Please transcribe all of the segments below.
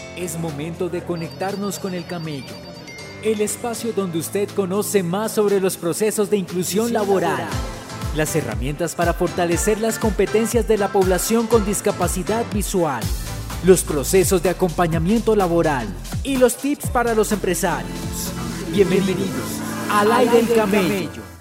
Es momento de conectarnos con el camello, el espacio donde usted conoce más sobre los procesos de inclusión laboral, las herramientas para fortalecer las competencias de la población con discapacidad visual, los procesos de acompañamiento laboral y los tips para los empresarios. Bienvenidos al aire del camello.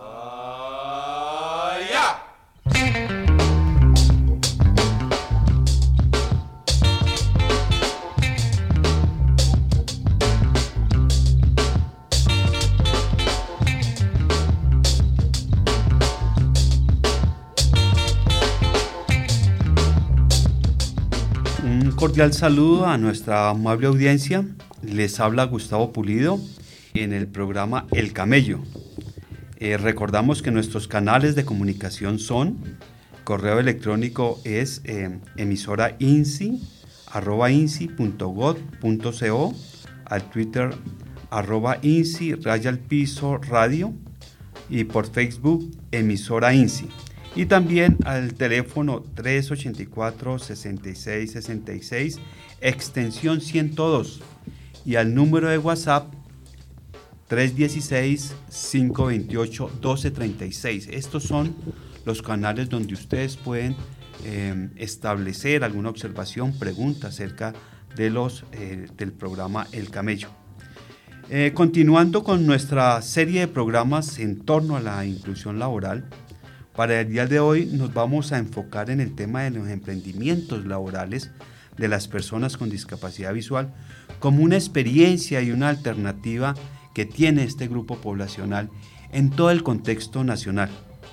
Un cordial saludo a nuestra amable audiencia. Les habla Gustavo Pulido en el programa El Camello. Recordamos que nuestros canales de comunicación son: correo electrónico es emisorainsi@insi.gov.co, al Twitter @insi_radio y por Facebook emisora INSI. Y también al teléfono 384-6666, extensión 102, y al número de WhatsApp 316-528-1236. Estos son los canales donde ustedes pueden establecer alguna observación, pregunta acerca de del programa El Camello. Continuando con nuestra serie de programas en torno a la inclusión laboral, para el día de hoy nos vamos a enfocar en el tema de los emprendimientos laborales de las personas con discapacidad visual como una experiencia y una alternativa que tiene este grupo poblacional en todo el contexto nacional.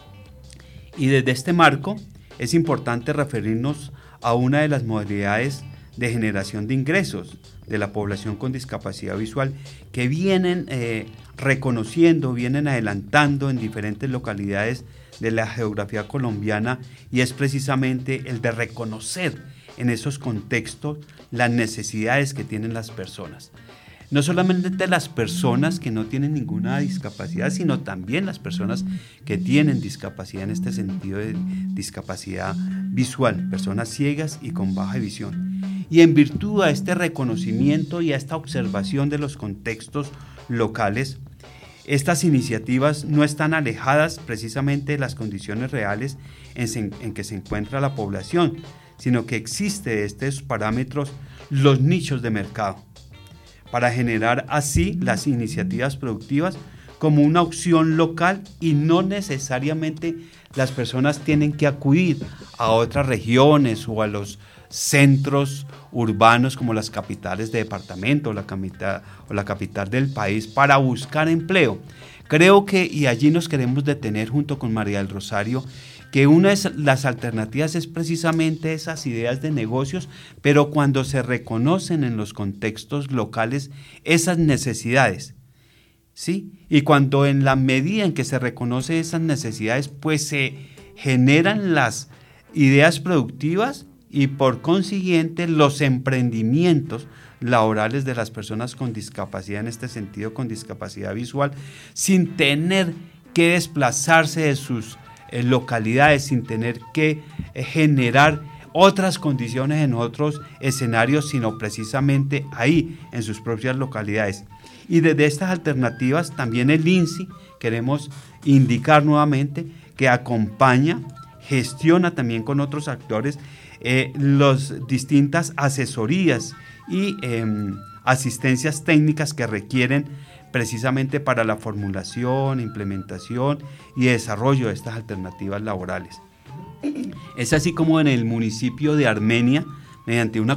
Y desde este marco es importante referirnos a una de las modalidades de generación de ingresos de la población con discapacidad visual que vienen reconociendo, vienen adelantando en diferentes localidades de la geografía colombiana, y es precisamente el de reconocer en esos contextos las necesidades que tienen las personas. No solamente las personas que no tienen ninguna discapacidad, sino también las personas que tienen discapacidad en este sentido de discapacidad visual, personas ciegas y con baja visión. Y en virtud a este reconocimiento y a esta observación de los contextos locales, estas iniciativas no están alejadas precisamente de las condiciones reales en que se encuentra la población, sino que existe de estos parámetros los nichos de mercado, para generar así las iniciativas productivas como una opción local, y no necesariamente las personas tienen que acudir a otras regiones o a los centros urbanos como las capitales de departamento o la capital del país para buscar empleo. Creo que, y allí nos queremos detener junto con María del Rosario, que una de las alternativas es precisamente esas ideas de negocios, pero cuando se reconocen en los contextos locales esas necesidades, ¿sí? Y cuando en la medida en que se reconoce esas necesidades, pues se generan las ideas productivas y por consiguiente los emprendimientos laborales de las personas con discapacidad, en este sentido con discapacidad visual, sin tener que desplazarse de sus localidades, sin tener que generar otras condiciones en otros escenarios, sino precisamente ahí, en sus propias localidades. Y desde estas alternativas también el INSI, queremos indicar nuevamente, que acompaña, gestiona también con otros actores las distintas asesorías y asistencias técnicas que requieren precisamente para la formulación, implementación y desarrollo de estas alternativas laborales. Es así como en el municipio de Armenia, mediante una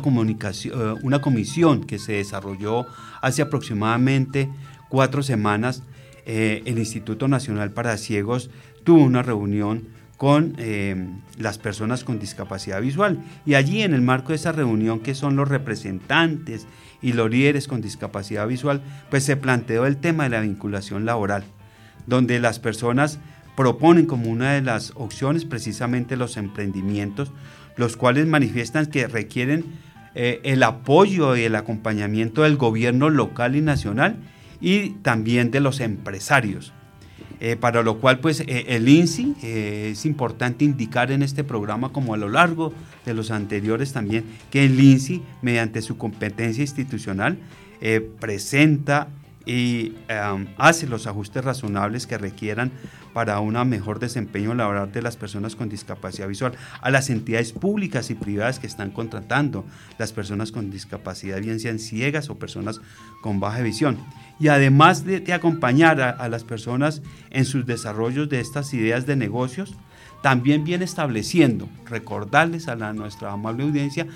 comisión que se desarrolló hace aproximadamente 4 semanas, el Instituto Nacional para Ciegos tuvo una reunión con las personas con discapacidad visual, y allí en el marco de esa reunión, que son los representantes y los líderes con discapacidad visual, pues se planteó el tema de la vinculación laboral, donde las personas proponen como una de las opciones precisamente los emprendimientos, los cuales manifiestan que requieren el apoyo y el acompañamiento del gobierno local y nacional, y también de los empresarios. para lo cual pues el INSI, es importante indicar en este programa, como a lo largo de los anteriores también, que el INSI, mediante su competencia institucional, presenta y hace los ajustes razonables que requieran para un mejor desempeño laboral de las personas con discapacidad visual a las entidades públicas y privadas que están contratando las personas con discapacidad, bien sean ciegas o personas con baja visión. Y además de acompañar a las personas en sus desarrollos de estas ideas de negocios, también viene estableciendo, recordarles a nuestra amable audiencia,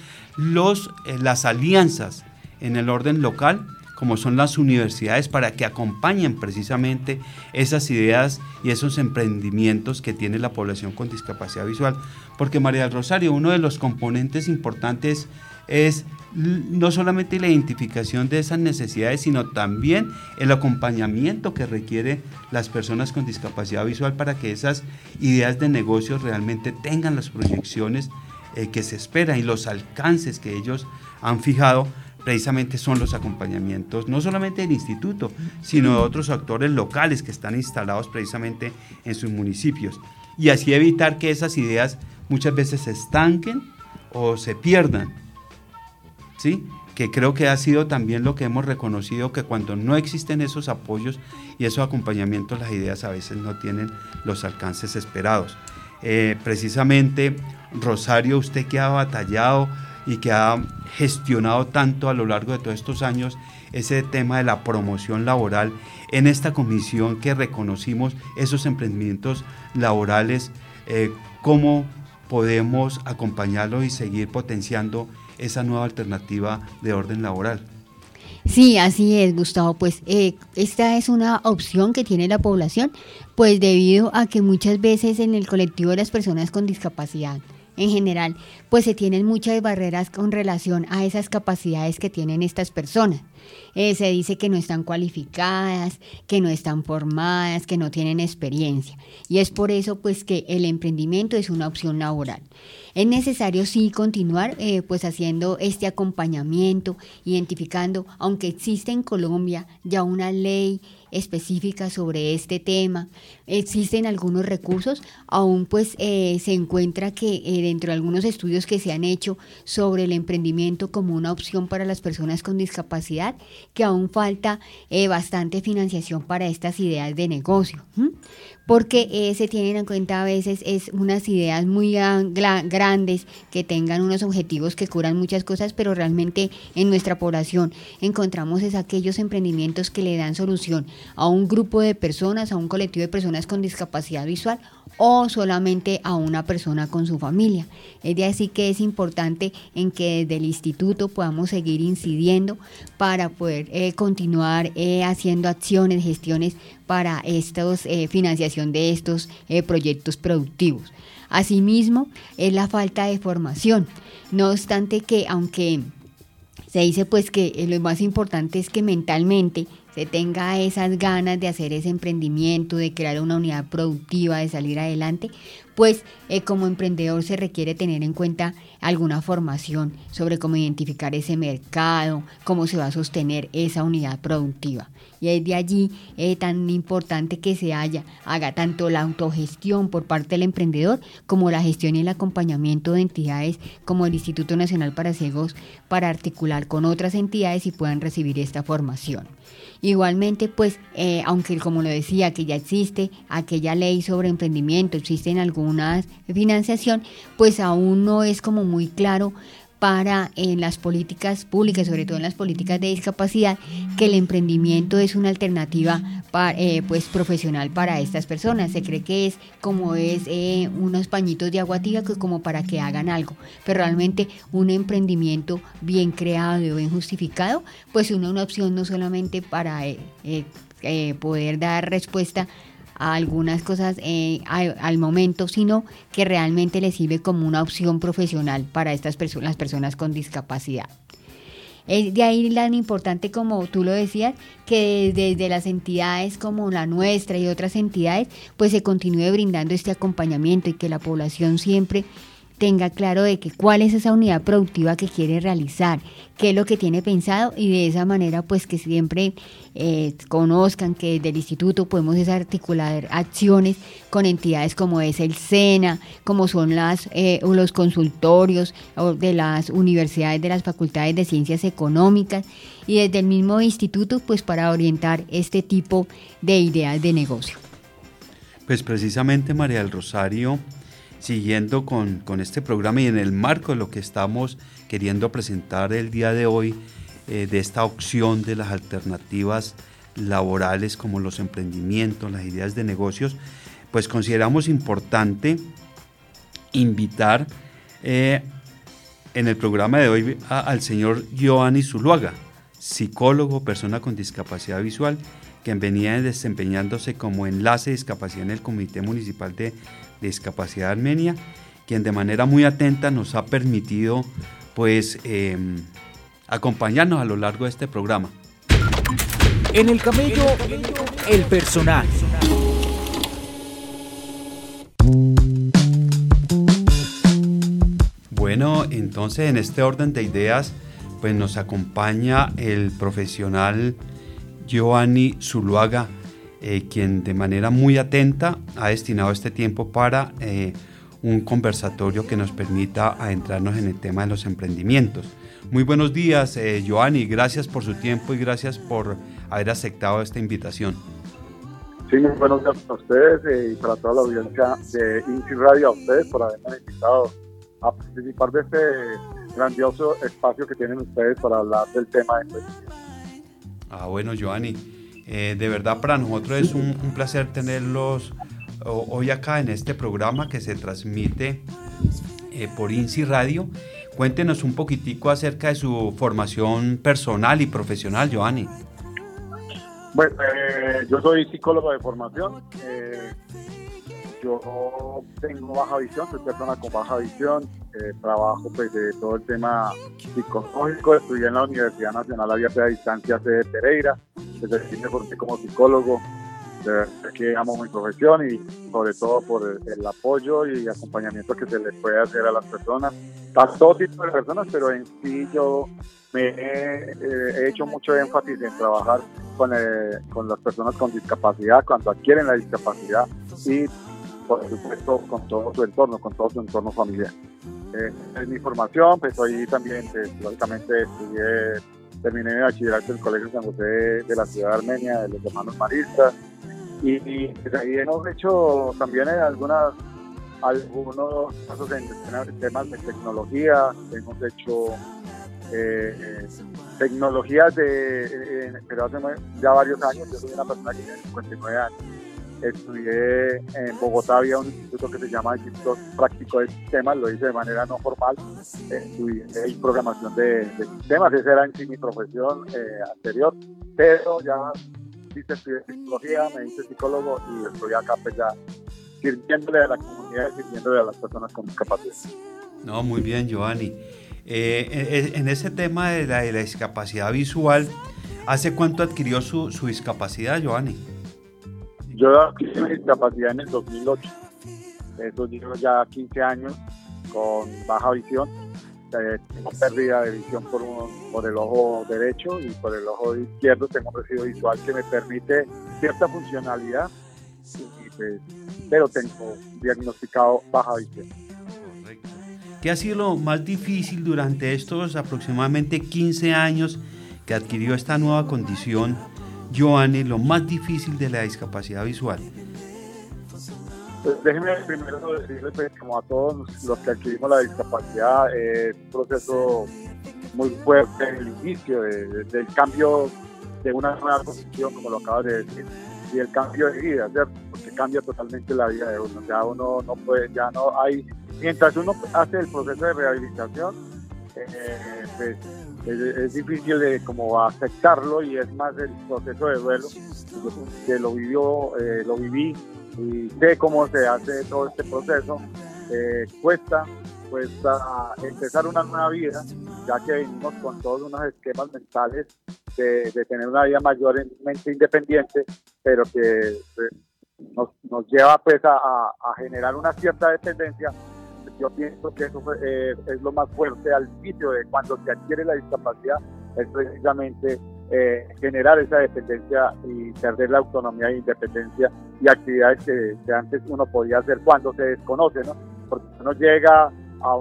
las alianzas en el orden local, como son las universidades, para que acompañen precisamente esas ideas y esos emprendimientos que tiene la población con discapacidad visual. Porque, María del Rosario, uno de los componentes importantes es no solamente la identificación de esas necesidades, sino también el acompañamiento que requiere las personas con discapacidad visual para que esas ideas de negocios realmente tengan las proyecciones que se esperan y los alcances que ellos han fijado. Precisamente son los acompañamientos, no solamente del instituto, sino de otros actores locales que están instalados precisamente en sus municipios. Y así evitar que esas ideas muchas veces se estanquen o se pierdan, ¿sí? Que creo que ha sido también lo que hemos reconocido, que cuando no existen esos apoyos y esos acompañamientos, las ideas a veces no tienen los alcances esperados. Precisamente, Rosario, usted que ha batallado y que ha gestionado tanto a lo largo de todos estos años ese tema de la promoción laboral, en esta comisión que reconocimos esos emprendimientos laborales, ¿cómo podemos acompañarlo y seguir potenciando esa nueva alternativa de orden laboral? Sí, así es, Gustavo, pues esta es una opción que tiene la población, pues debido a que muchas veces en el colectivo de las personas con discapacidad en general, pues se tienen muchas barreras con relación a esas capacidades que tienen estas personas. Se dice que no están cualificadas, que no están formadas, que no tienen experiencia. Y es por eso pues que el emprendimiento es una opción laboral. Es necesario sí continuar pues haciendo este acompañamiento, identificando, aunque existe en Colombia ya una ley específica sobre este tema, existen algunos recursos, aún pues se encuentra que dentro de algunos estudios que se han hecho sobre el emprendimiento como una opción para las personas con discapacidad, que aún falta bastante financiación para estas ideas de negocio, porque se tienen en cuenta a veces unas ideas muy grandes que tengan unos objetivos que cubran muchas cosas, pero realmente en nuestra población encontramos aquellos emprendimientos que le dan solución a un grupo de personas, a un colectivo de personas con discapacidad visual o solamente a una persona con su familia. Es de así que es importante en que desde el instituto podamos seguir incidiendo para poder continuar haciendo acciones, gestiones para financiación de estos proyectos productivos. Asimismo, es la falta de formación. No obstante que, aunque se dice pues que lo más importante es que mentalmente se tenga esas ganas de hacer ese emprendimiento, de crear una unidad productiva, de salir adelante, pues como emprendedor se requiere tener en cuenta alguna formación sobre cómo identificar ese mercado, cómo se va a sostener esa unidad productiva. Y es de allí tan importante que se haga tanto la autogestión por parte del emprendedor como la gestión y el acompañamiento de entidades como el Instituto Nacional para Ciegos para articular con otras entidades y puedan recibir esta formación. Igualmente, pues, aunque como lo decía, que ya existe aquella ley sobre emprendimiento, existen algunas financiación, pues aún no es como muy claro para en las políticas públicas, sobre todo en las políticas de discapacidad, que el emprendimiento es una alternativa pues profesional para estas personas. Se cree que es unos pañitos de agua tibia como para que hagan algo, pero realmente un emprendimiento bien creado y bien justificado, pues una opción no solamente para poder dar respuesta a algunas cosas al momento, sino que realmente les sirve como una opción profesional para las personas con discapacidad. Es de ahí tan importante, como tú lo decías, que desde las entidades como la nuestra y otras entidades, pues se continúe brindando este acompañamiento y que la población siempre tenga claro de que cuál es esa unidad productiva que quiere realizar, qué es lo que tiene pensado, y de esa manera pues que siempre conozcan que desde el instituto podemos articular acciones con entidades como es el SENA, como son los consultorios de las universidades, de las facultades de ciencias económicas, y desde el mismo instituto pues para orientar este tipo de ideas de negocio. Pues precisamente, María del Rosario, siguiendo con este programa y en el marco de lo que estamos queriendo presentar el día de hoy, de esta opción de las alternativas laborales como los emprendimientos, las ideas de negocios, pues consideramos importante invitar en el programa de hoy al señor Giovanni Zuluaga, psicólogo, persona con discapacidad visual, quien venía desempeñándose como enlace de discapacidad en el Comité Municipal de Discapacidad de Armenia, quien de manera muy atenta nos ha permitido pues acompañarnos a lo largo de este programa. En el camello, el personaje. Bueno, entonces en este orden de ideas pues nos acompaña el profesional Giovanni Zuluaga, quien de manera muy atenta ha destinado este tiempo para un conversatorio que nos permita adentrarnos en el tema de los emprendimientos. Muy buenos días, Giovanni, gracias por su tiempo y gracias por haber aceptado esta invitación. Sí, muy buenos días para ustedes y para toda la audiencia de INSI Radio, a ustedes por haberme invitado a participar de este grandioso espacio que tienen ustedes para hablar del tema de emprendimiento. Bueno, Giovanni, de verdad para nosotros es un placer tenerlos hoy acá en este programa que se transmite por INSI Radio. Cuéntenos un poquitico acerca de su formación personal y profesional, Giovanni. Bueno, yo soy psicólogo de formación. Yo tengo baja visión, soy persona con baja visión. Trabajo pues de todo el tema psicológico. Estudié en la Universidad Nacional Abierta de Distancia de Pereira. Desde aquí me formé como psicólogo. De verdad que amo mi profesión y sobre todo por el apoyo y acompañamiento que se les puede hacer a las personas, a todo tipo de personas, pero en sí yo me he hecho mucho énfasis en trabajar con las personas con discapacidad cuando adquieren la discapacidad y por supuesto con todo su entorno familiar. En mi formación, pues hoy también, lógicamente terminé mi bachillerato en el Colegio San José de la ciudad de Armenia, de los hermanos maristas, y pues ahí hemos hecho también algunos casos en temas de tecnología. Hemos hecho tecnologías pero hace ya varios años. Yo soy una persona que tiene 59 años. Estudié en Bogotá, había un instituto que se llama Instituto Práctico de Sistemas, lo hice de manera no formal. Estudié programación de sistemas, esa era en sí mi profesión anterior, pero ya estudié psicología, me hice psicólogo y estoy acá pues ya sirviéndole a la comunidad, sirviéndole a las personas con discapacidad. No, muy bien, Giovanni. En ese tema de la discapacidad visual, ¿hace cuánto adquirió su discapacidad, Giovanni? Yo adquirí mi discapacidad en el 2008. Eso llevo ya 15 años con baja visión. Tengo pérdida de visión por el ojo derecho y por el ojo izquierdo tengo un residuo visual que me permite cierta funcionalidad, pero tengo diagnosticado baja visión. Correcto. ¿Qué ha sido lo más difícil durante estos aproximadamente 15 años que adquirió esta nueva condición, Giovanni, lo más difícil de la discapacidad visual? Pues déjeme primero decirle pues, como a todos los que adquirimos la discapacidad, es un proceso muy fuerte en el inicio del cambio de una nueva condición, como lo acabas de decir, y el cambio de vida, ¿cierto? Porque cambia totalmente la vida de uno. Ya uno no puede, ya no hay, mientras uno hace el proceso de rehabilitación, pues es difícil de como aceptarlo, y es más el proceso de duelo que lo viví y sé cómo se hace todo este proceso. Cuesta empezar una nueva vida, ya que venimos con todos unos esquemas mentales de tener una vida mayormente independiente, pero que nos lleva pues a generar una cierta dependencia yo pienso que eso es lo más fuerte al inicio de cuando se adquiere la discapacidad, es precisamente generar esa dependencia y perder la autonomía e independencia y actividades que antes uno podía hacer cuando se desconoce, ¿no? Porque uno llega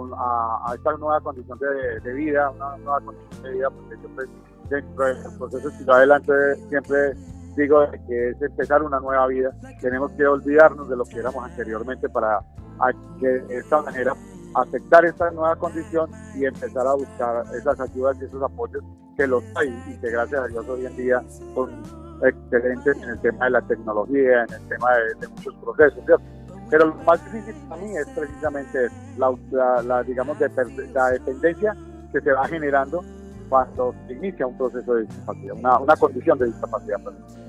a esta nueva condición de vida, una nueva condición de vida, porque yo pues, dentro del proceso que adelante siempre digo que es empezar una nueva vida. Tenemos que olvidarnos de lo que éramos anteriormente para que de esta manera aceptar esta nueva condición y empezar a buscar esas ayudas y esos apoyos que los hay y que gracias a Dios hoy en día son excelentes en el tema de la tecnología, en el tema de muchos procesos, ¿cierto? Pero lo más difícil para mí es precisamente la dependencia que se va generando cuando se inicia un proceso de discapacidad, una condición de discapacidad.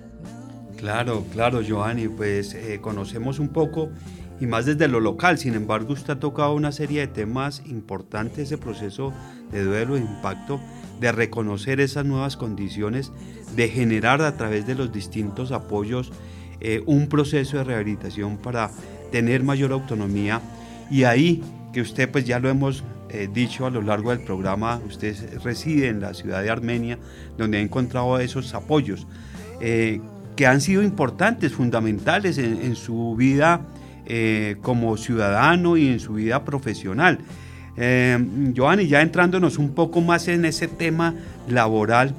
Claro, Giovanni, pues conocemos un poco y más desde lo local. Sin embargo, usted ha tocado una serie de temas importantes, ese proceso de duelo, de impacto, de reconocer esas nuevas condiciones, de generar a través de los distintos apoyos un proceso de rehabilitación para tener mayor autonomía. Y ahí que usted, pues ya lo hemos dicho a lo largo del programa, usted reside en la ciudad de Armenia, donde ha encontrado esos apoyos que han sido importantes, fundamentales en su vida como ciudadano y en su vida profesional. Giovanni, ya entrándonos un poco más en ese tema laboral,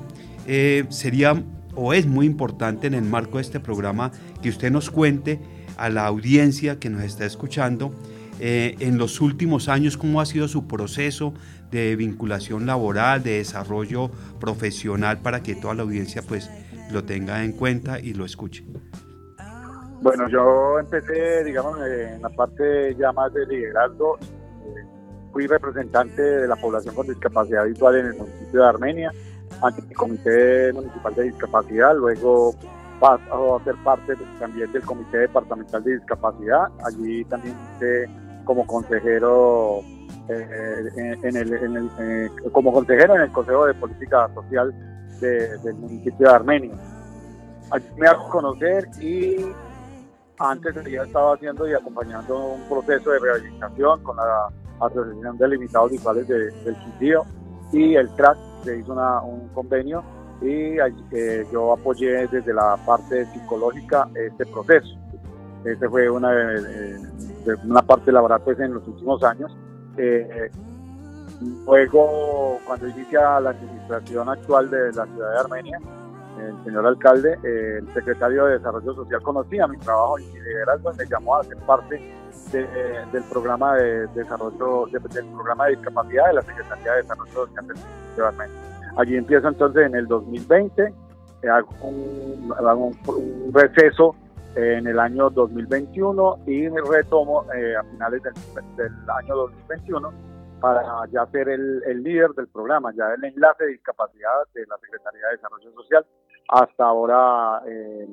sería o es muy importante en el marco de este programa que usted nos cuente a la audiencia que nos está escuchando en los últimos años cómo ha sido su proceso de vinculación laboral, de desarrollo profesional, para que toda la audiencia pues lo tenga en cuenta y lo escuche. Bueno, yo empecé, digamos, en la parte ya más de liderazgo. Fui representante de la población con discapacidad visual en el municipio de Armenia, ante el Comité Municipal de Discapacidad. Luego paso a ser parte también del Comité Departamental de Discapacidad. Allí también como consejero como consejero en el Consejo de Política Social del municipio de Armenia. Allí me hago conocer y antes ya estaba haciendo y acompañando un proceso de rehabilitación con la Asociación de Limitados Visuales del Quindío y el CRAC. Se hizo un convenio y yo apoyé desde la parte psicológica este proceso. Esa fue una parte laboral pues, en los últimos años. Luego, cuando inicia la administración actual de la ciudad de Armenia, el señor alcalde, el secretario de Desarrollo Social conocía mi trabajo y mi liderazgo, me llamó a ser parte del programa de desarrollo, del programa de discapacidad de la Secretaría de Desarrollo Social del municipio de Armenia. Allí empiezo entonces en el 2020, hago un receso en el año 2021 y me retomo a finales del año 2021 para ya ser el líder del programa, ya el enlace de discapacidad de la Secretaría de Desarrollo Social. Hasta ahora,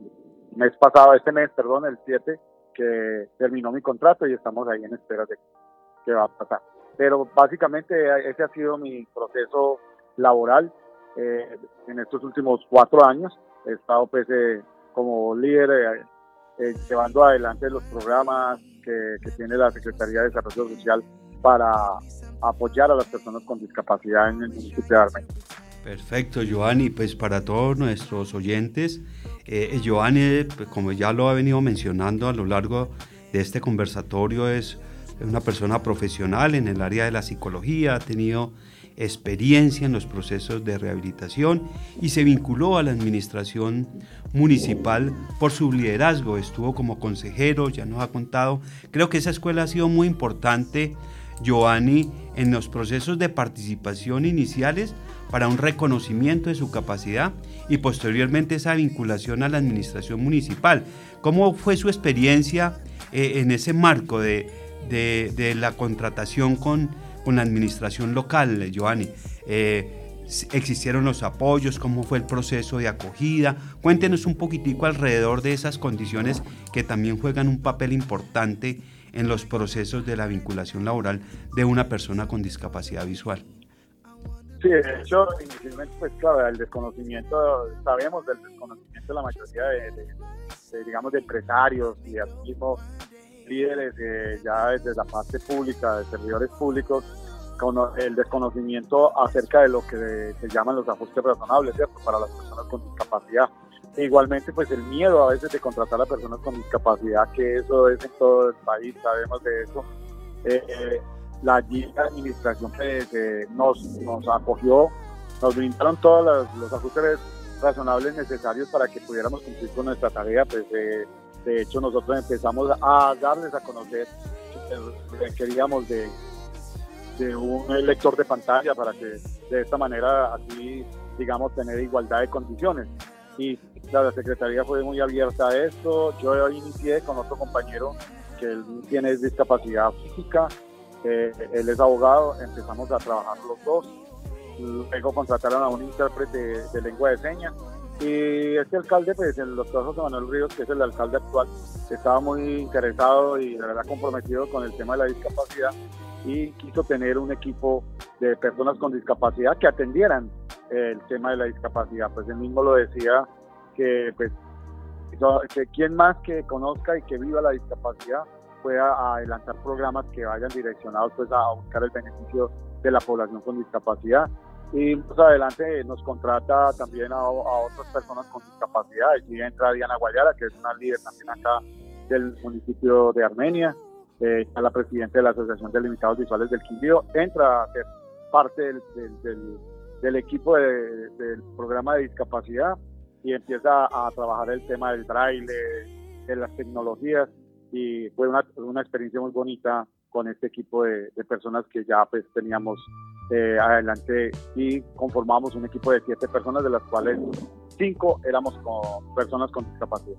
este mes, el 7, que terminó mi contrato y estamos ahí en espera de qué va a pasar. Pero básicamente ese ha sido mi proceso laboral en estos últimos 4 años. He estado pues como líder llevando adelante los programas que tiene la Secretaría de Desarrollo Social para apoyar a las personas con discapacidad en el municipio de Armenia. Perfecto, Giovanni. Pues para todos nuestros oyentes, Giovanni, pues como ya lo ha venido mencionando a lo largo de este conversatorio, es una persona profesional en el área de la psicología, ha tenido experiencia en los procesos de rehabilitación y se vinculó a la administración municipal por su liderazgo. Estuvo como consejero, ya nos ha contado. Creo que esa escuela ha sido muy importante, Giovanni, en los procesos de participación iniciales para un reconocimiento de su capacidad y posteriormente esa vinculación a la administración municipal. ¿Cómo fue su experiencia en ese marco de la contratación con la administración local, Giovanni? ¿Existieron los apoyos? ¿Cómo fue el proceso de acogida? Cuéntenos un poquitico alrededor de esas condiciones que también juegan un papel importante en los procesos de la vinculación laboral de una persona con discapacidad visual. Sí, de hecho, inicialmente, pues claro, el desconocimiento, sabemos del desconocimiento de la mayoría de empresarios y así mismo líderes ya desde la parte pública, de servidores públicos, con el desconocimiento acerca de lo que se llaman los ajustes razonables, ¿cierto?, para las personas con discapacidad. E igualmente, pues el miedo a veces de contratar a personas con discapacidad, que eso es en todo el país, sabemos de eso. La administración nos acogió, nos brindaron todos los ajustes razonables necesarios para que pudiéramos cumplir con nuestra tarea. Pues de hecho, nosotros empezamos a darles a conocer que requeríamos de un lector de pantalla para que de esta manera así, digamos, tener igualdad de condiciones. Y la Secretaría fue muy abierta a esto. Yo inicié con otro compañero que él tiene discapacidad física, él es abogado, empezamos a trabajar los dos, luego contrataron a un intérprete de lengua de señas, y este alcalde, pues el doctor José Manuel Ríos, que es el alcalde actual, estaba muy interesado y de verdad comprometido con el tema de la discapacidad, y quiso tener un equipo de personas con discapacidad que atendieran el tema de la discapacidad. Pues él mismo lo decía, que pues que quien más que conozca y que viva la discapacidad pueda adelantar programas que vayan direccionados pues a buscar el beneficio de la población con discapacidad. Y más adelante nos contrata también a otras personas con discapacidad. Allí entra Diana Guayara, que es una líder también acá del municipio de Armenia, la presidenta de la Asociación de Limitados Visuales del Quindío, entra a ser parte del equipo del programa de discapacidad y empieza a trabajar el tema del braille, de las tecnologías, y fue una experiencia muy bonita con este equipo de personas que ya pues teníamos adelante, y conformamos un equipo de 7 personas, de las cuales 5 éramos personas con discapacidad.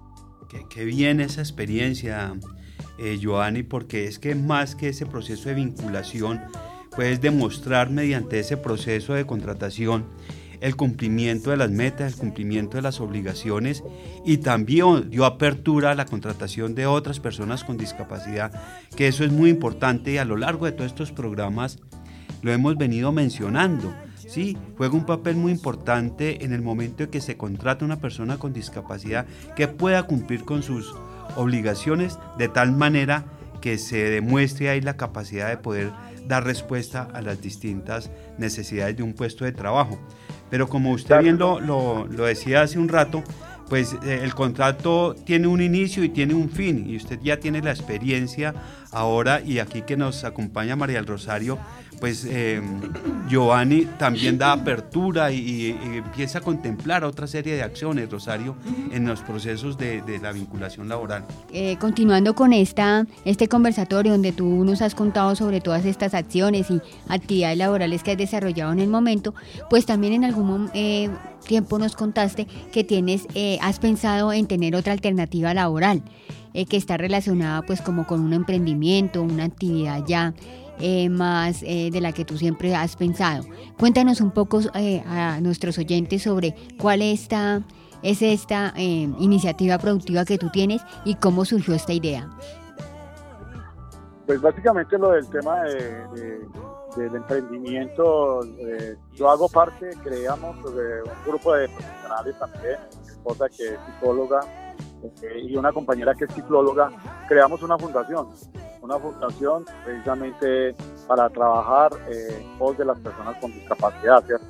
Qué bien esa experiencia, Joanny, porque es que más que ese proceso de vinculación, puedes demostrar mediante ese proceso de contratación el cumplimiento de las metas, el cumplimiento de las obligaciones, y también dio apertura a la contratación de otras personas con discapacidad, que eso es muy importante, y a lo largo de todos estos programas lo hemos venido mencionando. Sí, juega un papel muy importante en el momento en que se contrata una persona con discapacidad que pueda cumplir con sus obligaciones de tal manera que se demuestre ahí la capacidad de poder dar respuesta a las distintas necesidades de un puesto de trabajo. Pero como usted bien lo decía hace un rato, pues el contrato tiene un inicio y tiene un fin, y usted ya tiene la experiencia ahora, y aquí que nos acompaña María del Rosario, pues Joanny también da apertura y empieza a contemplar otra serie de acciones, Rosario, en los procesos de la vinculación laboral. Continuando con este conversatorio donde tú nos has contado sobre todas estas acciones y actividades laborales que has desarrollado en el momento, pues también en algún tiempo nos contaste que has pensado en tener otra alternativa laboral, que está relacionada pues como con un emprendimiento, una actividad ya más de la que tú siempre has pensado. Cuéntanos un poco a nuestros oyentes sobre cuál es esta iniciativa productiva que tú tienes y cómo surgió esta idea. Pues básicamente lo del tema del emprendimiento, yo hago parte, creamos de un grupo de profesionales también, mi esposa que es psicóloga y una compañera que es ciclóloga. Creamos una fundación precisamente para trabajar en pos de las personas con discapacidad, ¿cierto?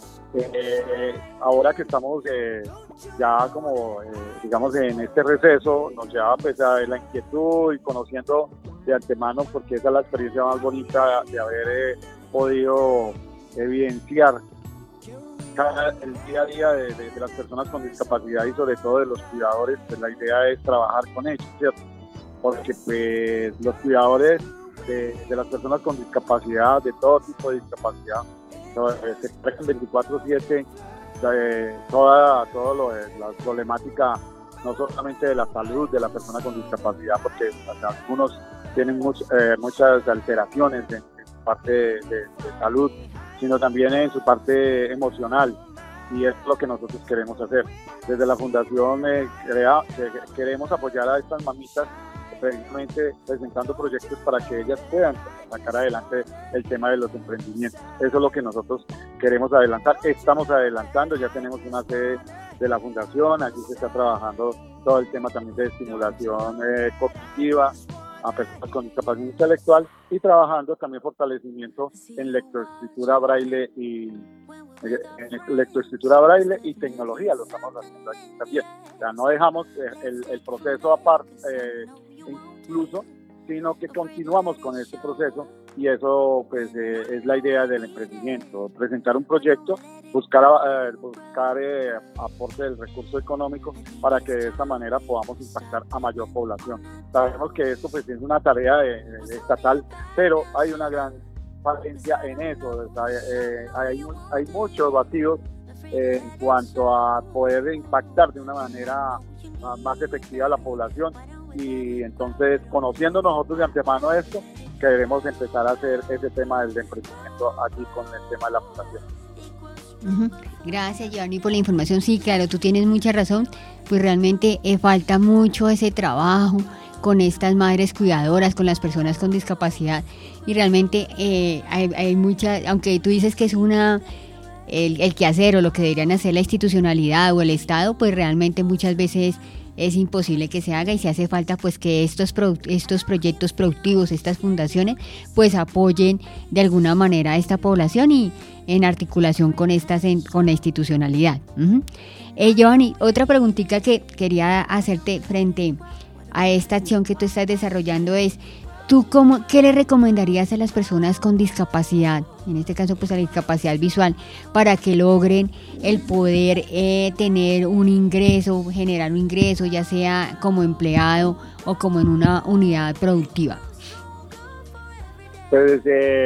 Ahora que estamos ya como digamos en este receso, nos lleva pues a la inquietud y conociendo de antemano, porque esa es la experiencia más bonita de haber podido evidenciar el día a día de las personas con discapacidad, y sobre todo de los cuidadores. Pues la idea es trabajar con ellos, ¿cierto? Porque pues los cuidadores de las personas con discapacidad, de todo tipo de discapacidad, se expresan 24/7 toda la problemática, no solamente de la salud de la persona con discapacidad, porque algunos tienen muchas alteraciones en su parte de salud, sino también en su parte emocional, y es lo que nosotros queremos hacer. Desde la Fundación queremos apoyar a estas mamitas, precisamente presentando proyectos para que ellas puedan sacar adelante el tema de los emprendimientos. Eso es lo que nosotros queremos adelantar. Estamos adelantando, ya tenemos una sede de la Fundación, allí se está trabajando todo el tema también de estimulación cognitiva a personas con discapacidad intelectual y trabajando también fortalecimiento en lectoescritura braille y tecnología, lo estamos haciendo aquí también. O sea, no dejamos el proceso aparte, incluso, sino que continuamos con este proceso y eso pues es la idea del emprendimiento, presentar un proyecto, buscar aporte del recurso económico para que de esta manera podamos impactar a mayor población. Sabemos que esto pues es una tarea estatal, pero hay una gran falencia en eso, o sea, hay muchos vacíos en cuanto a poder impactar de una manera más efectiva a la población. Y entonces, conociendo nosotros de antemano esto, queremos empezar a hacer ese tema del emprendimiento aquí con el tema de la fundación. Gracias, Giovanni, por la información. Sí, claro, tú tienes mucha razón, pues realmente falta mucho ese trabajo con estas madres cuidadoras, con las personas con discapacidad, y realmente hay mucha, aunque tú dices que es el quehacer o lo que deberían hacer la institucionalidad o el Estado, pues realmente muchas veces es imposible que se haga y se hace falta pues que estos proyectos productivos, estas fundaciones, pues apoyen de alguna manera a esta población y en articulación con la institucionalidad. Giovanni, otra preguntita que quería hacerte frente a esta acción que tú estás desarrollando es, ¿tú qué le recomendarías a las personas con discapacidad, en este caso pues a la discapacidad visual, para que logren el poder tener un ingreso, generar un ingreso, ya sea como empleado o como en una unidad productiva? Pues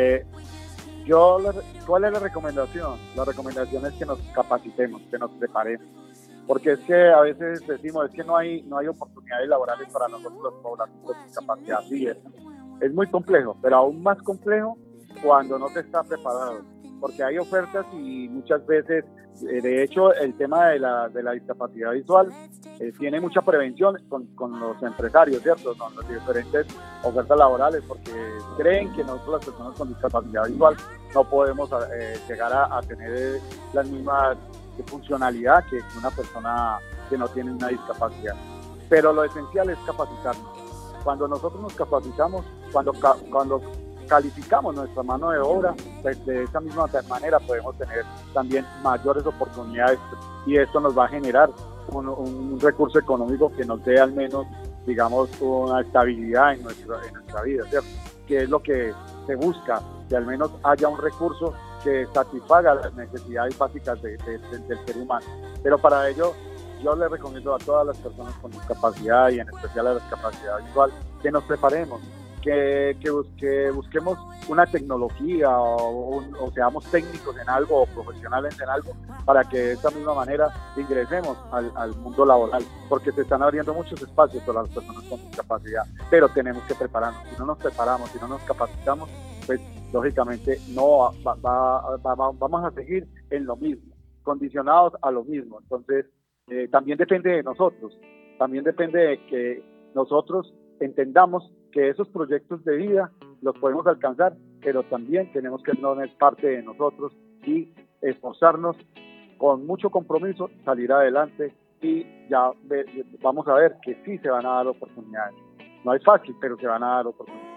¿cuál es la recomendación? La recomendación es que nos capacitemos, que nos preparemos, porque es que a veces decimos es que no hay oportunidades laborales para nosotros los pobladores con discapacidad. Sí, es muy complejo, pero aún más complejo cuando no se está preparado, porque hay ofertas y muchas veces, de hecho, el tema de la discapacidad visual tiene mucha prevención con los empresarios, ¿cierto? Con las diferentes ofertas laborales, porque creen que nosotros las personas con discapacidad visual no podemos llegar a tener las mismas funcionalidad que una persona que no tiene una discapacidad. Pero lo esencial es capacitarnos. Cuando nosotros nos capacitamos, cuando calificamos nuestra mano de obra, pues de esa misma manera podemos tener también mayores oportunidades y esto nos va a generar un recurso económico que nos dé al menos, digamos, una estabilidad en nuestra vida, ¿cierto? Que es lo que se busca, que al menos haya un recurso que satisfaga las necesidades básicas del ser humano. Pero para ello, yo les recomiendo a todas las personas con discapacidad y en especial a la discapacidad visual que nos preparemos, que busquemos una tecnología o seamos técnicos en algo o profesionales en algo para que de esta misma manera ingresemos al mundo laboral, porque se están abriendo muchos espacios para las personas con discapacidad, pero tenemos que prepararnos. Si no nos preparamos, si no nos capacitamos, pues lógicamente no vamos a seguir en lo mismo, condicionados a lo mismo. Entonces también depende de nosotros, también depende de que nosotros entendamos que esos proyectos de vida los podemos alcanzar, pero también tenemos que no es parte de nosotros y esforzarnos con mucho compromiso, salir adelante y ya vamos a ver que sí se van a dar oportunidades. No es fácil, pero se van a dar oportunidades.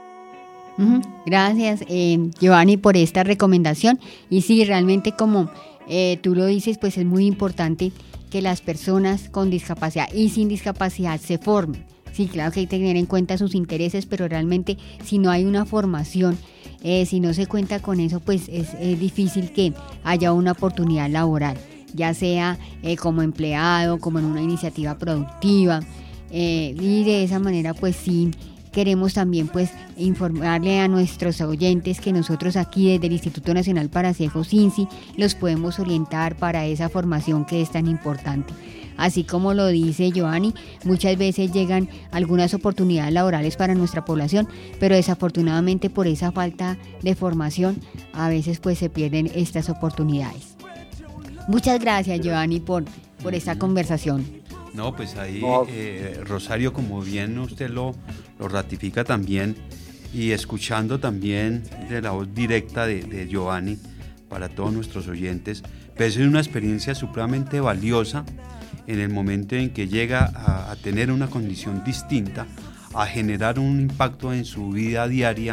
Gracias, Giovanni, por esta recomendación. Y sí, realmente como tú lo dices, pues es muy importante que las personas con discapacidad y sin discapacidad se formen. Sí, claro que hay que tener en cuenta sus intereses, pero realmente si no hay una formación, si no se cuenta con eso, pues es difícil que haya una oportunidad laboral, ya sea como empleado, como en una iniciativa productiva, y de esa manera pues sí queremos también pues informarle a nuestros oyentes que nosotros aquí desde el Instituto Nacional para Ciegos INSI los podemos orientar para esa formación que es tan importante. Así como lo dice Giovanni, muchas veces llegan algunas oportunidades laborales para nuestra población, pero desafortunadamente por esa falta de formación a veces pues se pierden estas oportunidades. Muchas gracias, Giovanni, por esta conversación. No, pues ahí Rosario, como bien usted lo ratifica también, y escuchando también de la voz directa de Giovanni para todos nuestros oyentes, pues es una experiencia supremamente valiosa en el momento en que llega a tener una condición distinta, a generar un impacto en su vida diaria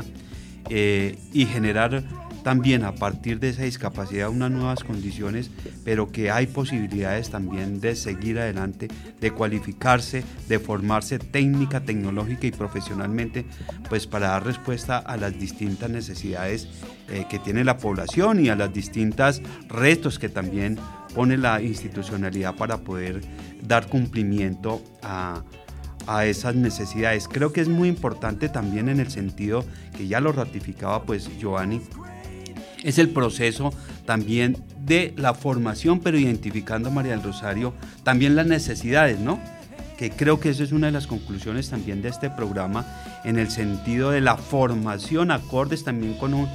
y generar también a partir de esa discapacidad unas nuevas condiciones, pero que hay posibilidades también de seguir adelante, de cualificarse, de formarse técnica, tecnológica y profesionalmente, pues para dar respuesta a las distintas necesidades que tiene la población y a los distintos retos que también pone la institucionalidad para poder dar cumplimiento a esas necesidades. Creo que es muy importante también en el sentido que ya lo ratificaba pues Giovanni, es el proceso también de la formación, pero identificando, María del Rosario, también las necesidades, ¿no? Que creo que esa es una de las conclusiones también de este programa, en el sentido de la formación, acordes también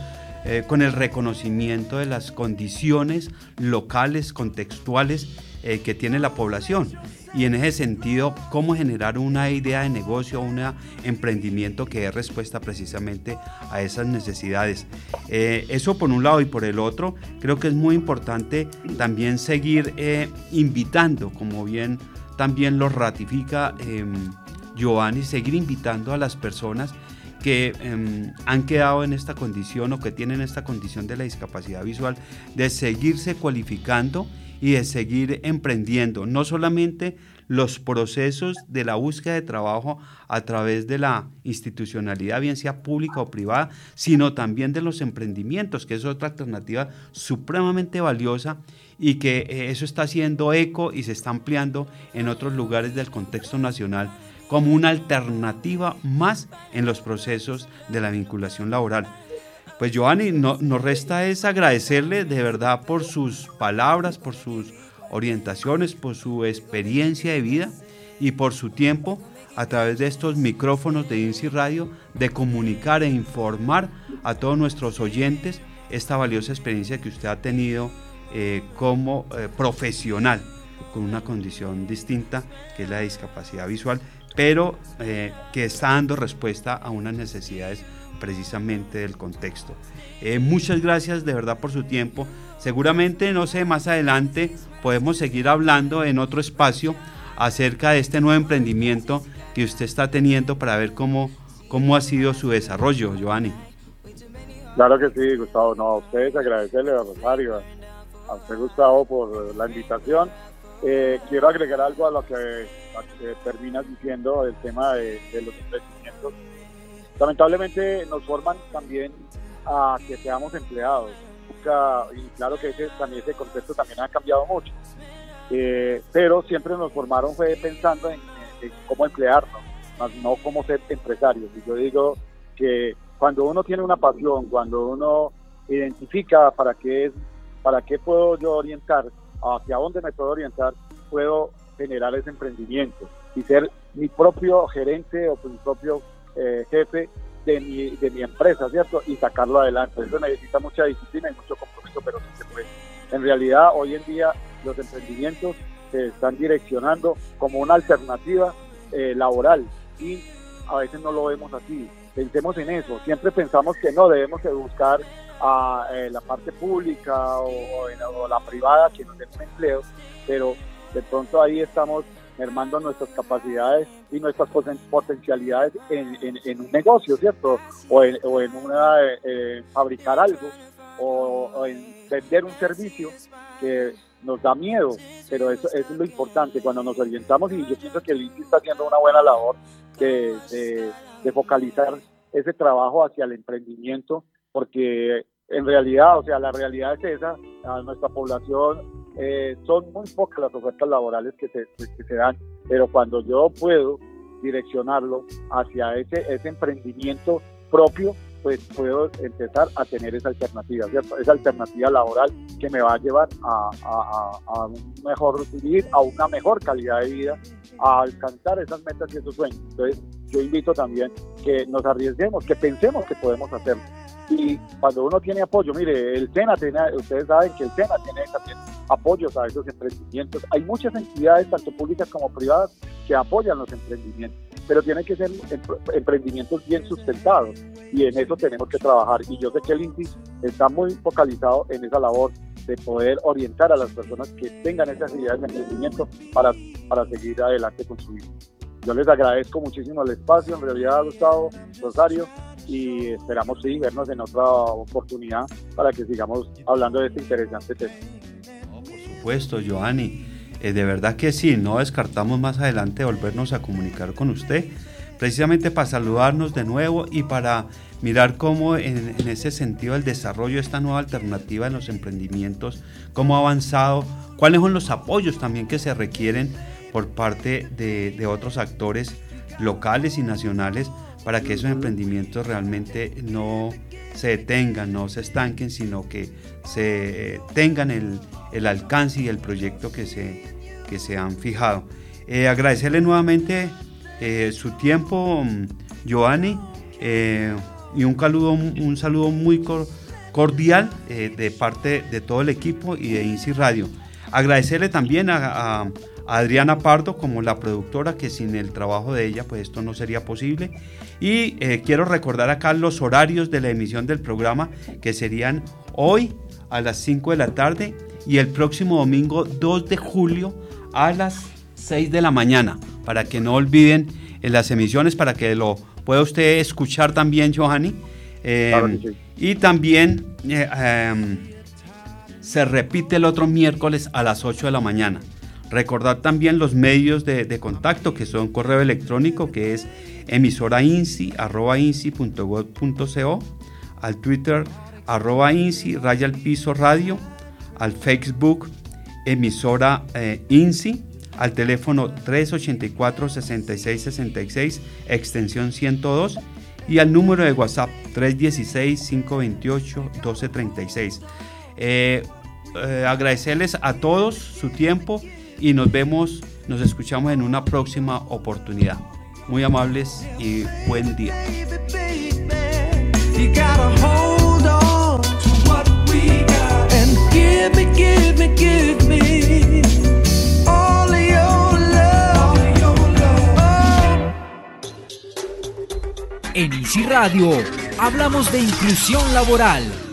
con el reconocimiento de las condiciones locales, contextuales que tiene la población. Y en ese sentido, cómo generar una idea de negocio, un emprendimiento que dé respuesta precisamente a esas necesidades. Eso por un lado, y por el otro, creo que es muy importante también seguir invitando, como bien también lo ratifica Giovanni, seguir invitando a las personas que han quedado en esta condición o que tienen esta condición de la discapacidad visual, de seguirse cualificando y de seguir emprendiendo, no solamente los procesos de la búsqueda de trabajo a través de la institucionalidad, bien sea pública o privada, sino también de los emprendimientos, que es otra alternativa supremamente valiosa y que eso está haciendo eco y se está ampliando en otros lugares del contexto nacional como una alternativa más en los procesos de la vinculación laboral. Pues Giovanni, nos resta es agradecerle de verdad por sus palabras, por sus orientaciones, por su experiencia de vida y por su tiempo a través de estos micrófonos de INSI Radio de comunicar e informar a todos nuestros oyentes esta valiosa experiencia que usted ha tenido como profesional con una condición distinta que es la discapacidad visual, pero que está dando respuesta a unas necesidades precisamente del contexto. Muchas gracias de verdad por su tiempo. Seguramente, no sé, más adelante podemos seguir hablando en otro espacio acerca de este nuevo emprendimiento que usted está teniendo para ver cómo ha sido su desarrollo, Giovanni. Claro que sí, Gustavo. No, a ustedes agradecerle, a Rosario, a usted, Gustavo, por la invitación. Quiero agregar algo a lo que terminas diciendo, el tema de los emprendimientos. Lamentablemente nos forman también a que seamos empleados. Y claro que ese contexto también ha cambiado mucho. Pero siempre nos formaron fue pensando en cómo emplearnos, más no cómo ser empresarios. Y yo digo que cuando uno tiene una pasión, cuando uno identifica para qué puedo yo orientar, hacia dónde me puedo orientar, puedo generar ese emprendimiento y ser mi propio gerente o mi propio jefe de mi empresa, ¿cierto? Y sacarlo adelante. Eso necesita mucha disciplina y mucho compromiso, pero sí se puede. En realidad, hoy en día, los emprendimientos se están direccionando como una alternativa laboral y a veces no lo vemos así. Pensemos en eso. Siempre pensamos que no, debemos de buscar a la parte pública o la privada que nos dé un empleo, pero de pronto ahí estamos mermando nuestras capacidades y nuestras potencialidades en un negocio, ¿cierto? O en fabricar algo o en vender un servicio que nos da miedo, pero eso es lo importante cuando nos orientamos, y yo pienso que el INSI está haciendo una buena labor de focalizar ese trabajo hacia el emprendimiento, porque en realidad, o sea, la realidad es esa, a nuestra población son muy pocas las ofertas laborales que se dan, pero cuando yo puedo direccionarlo hacia ese emprendimiento propio, pues puedo empezar a tener esa alternativa, ¿cierto? Esa alternativa laboral que me va a llevar a un mejor vivir, a una mejor calidad de vida, a alcanzar esas metas y esos sueños. Entonces, yo invito también que nos arriesguemos, que pensemos que podemos hacerlo. Y cuando uno tiene apoyo, mire, el SENA ustedes saben que el SENA tiene también apoyos a esos emprendimientos. Hay muchas entidades, tanto públicas como privadas, que apoyan los emprendimientos, pero tienen que ser emprendimientos bien sustentados, y en eso tenemos que trabajar. Y yo sé que el INSI está muy focalizado en esa labor de poder orientar a las personas que tengan esas ideas de emprendimiento para seguir adelante con su vida. Yo les agradezco muchísimo el espacio, en realidad, Gustavo, Rosario, y esperamos vernos en otra oportunidad para que sigamos hablando de este interesante tema. Por supuesto, Giovanni, de verdad que sí, no descartamos más adelante volvernos a comunicar con usted, precisamente para saludarnos de nuevo y para mirar cómo en ese sentido el desarrollo de esta nueva alternativa en los emprendimientos, cómo ha avanzado, cuáles son los apoyos también que se requieren por parte de otros actores locales y nacionales para que esos emprendimientos realmente no se detengan, no se estanquen, sino que se tengan el alcance y el proyecto que se han fijado. Agradecerle nuevamente su tiempo, Giovanni, y un saludo muy cordial de parte de todo el equipo y de INSI Radio. Agradecerle también a Adriana Pardo como la productora, que sin el trabajo de ella pues esto no sería posible. Y quiero recordar acá los horarios de la emisión del programa, que serían hoy a las 5 de la tarde y el próximo domingo 2 de julio a las 6 de la mañana, para que no olviden las emisiones, para que lo pueda usted escuchar también, Giovanni. Claro que sí. Y también se repite el otro miércoles a las 8 de la mañana. Recordar también los medios de contacto, que son correo electrónico, que es emisorainsi@insi.gov.co, al Twitter @insi_radio, al Facebook emisora INSI, al teléfono 384-6666, extensión 102, y al número de WhatsApp 316-528-1236. Agradecerles a todos su tiempo y nos escuchamos en una próxima oportunidad. Muy amables y buen día. En INSI Radio hablamos de inclusión laboral.